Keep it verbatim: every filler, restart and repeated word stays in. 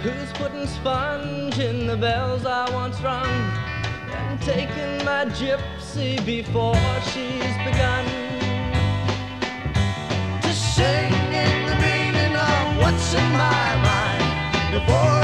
Who's putting sponge in the bells I once rung, and taking my gypsy before she's begun to sing in the meaning of what's in my mind before